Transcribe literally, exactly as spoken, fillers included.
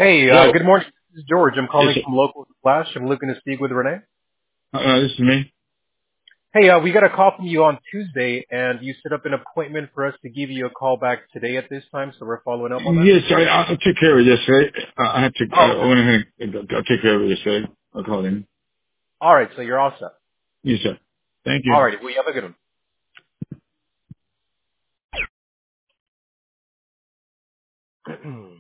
Hey, uh, Hello. good morning. This is George. I'm Yes, calling sir. from Local Flash. I'm looking to speak with Renee. Uh, this is me. Hey, uh, we got a call from you on Tuesday, and you set up an appointment for us to give you a call back today at this time, so we're following up on that. Yes, I, I took care of it yesterday. I, I had to, I, Oh, I went ahead and I'll take care of it yesterday. I'll call in. all right, so you're all set. Yes, sir. Thank you. All right, well, you have a good one.